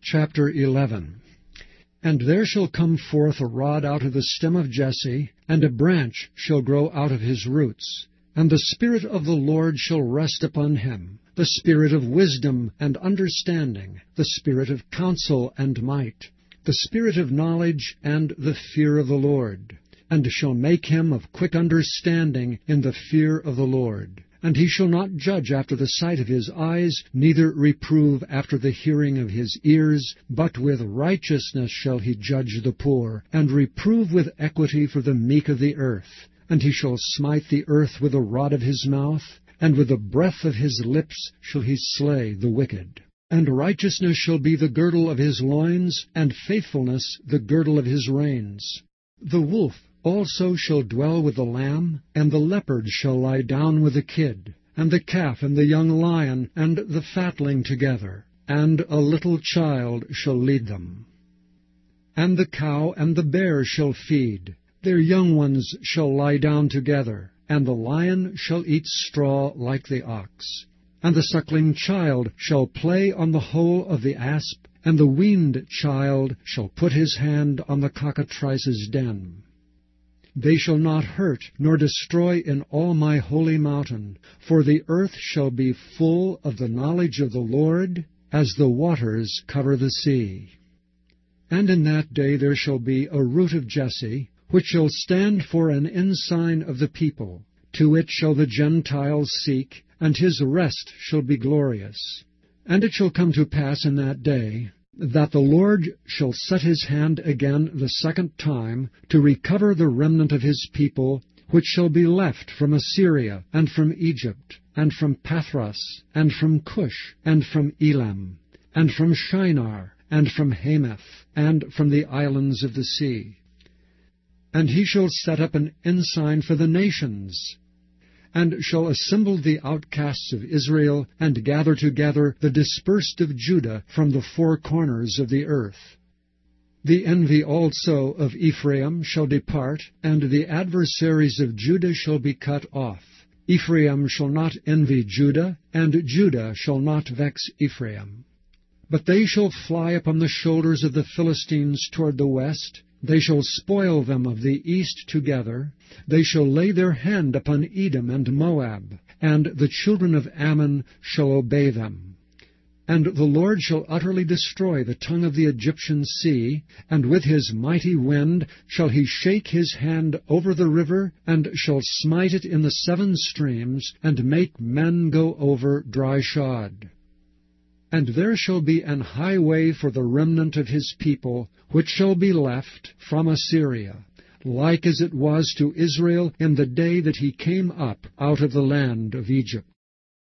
Chapter 11. And there shall come forth a rod out of the stem of Jesse, and a branch shall grow out of his roots. And the Spirit of the Lord shall rest upon him, the Spirit of wisdom and understanding, the Spirit of counsel and might, the Spirit of knowledge and the fear of the Lord, and shall make him of quick understanding in the fear of the Lord. And he shall not judge after the sight of his eyes, neither reprove after the hearing of his ears, but with righteousness shall he judge the poor, and reprove with equity for the meek of the earth. And he shall smite the earth with the rod of his mouth, and with the breath of his lips shall he slay the wicked. And righteousness shall be the girdle of his loins, and faithfulness the girdle of his reins. The wolf also shall dwell with the lamb, and the leopard shall lie down with the kid, and the calf and the young lion and the fatling together, and a little child shall lead them. And the cow and the bear shall feed, their young ones shall lie down together, and the lion shall eat straw like the ox. And the suckling child shall play on the hole of the asp, and the weaned child shall put his hand on the cockatrice's den. They shall not hurt nor destroy in all my holy mountain, for the earth shall be full of the knowledge of the Lord, as the waters cover the sea. And in that day there shall be a root of Jesse, which shall stand for an ensign of the people. To it shall the Gentiles seek, and his rest shall be glorious. And it shall come to pass in that day, that the Lord shall set his hand again the second time to recover the remnant of his people, which shall be left from Assyria, and from Egypt, and from Pathros, and from Cush, and from Elam, and from Shinar, and from Hamath, and from the islands of the sea. And he shall set up an ensign for the nations, and shall assemble the outcasts of Israel, and gather together the dispersed of Judah from the four corners of the earth. The envy also of Ephraim shall depart, and the adversaries of Judah shall be cut off. Ephraim shall not envy Judah, and Judah shall not vex Ephraim. But they shall fly upon the shoulders of the Philistines toward the west. They shall spoil them of the east together. They shall lay their hand upon Edom and Moab, and the children of Ammon shall obey them. And the Lord shall utterly destroy the tongue of the Egyptian sea, and with his mighty wind shall he shake his hand over the river, and shall smite it in the seven streams, and make men go over dry shod. And there shall be an highway for the remnant of his people, which shall be left from Assyria, like as it was to Israel in the day that he came up out of the land of Egypt.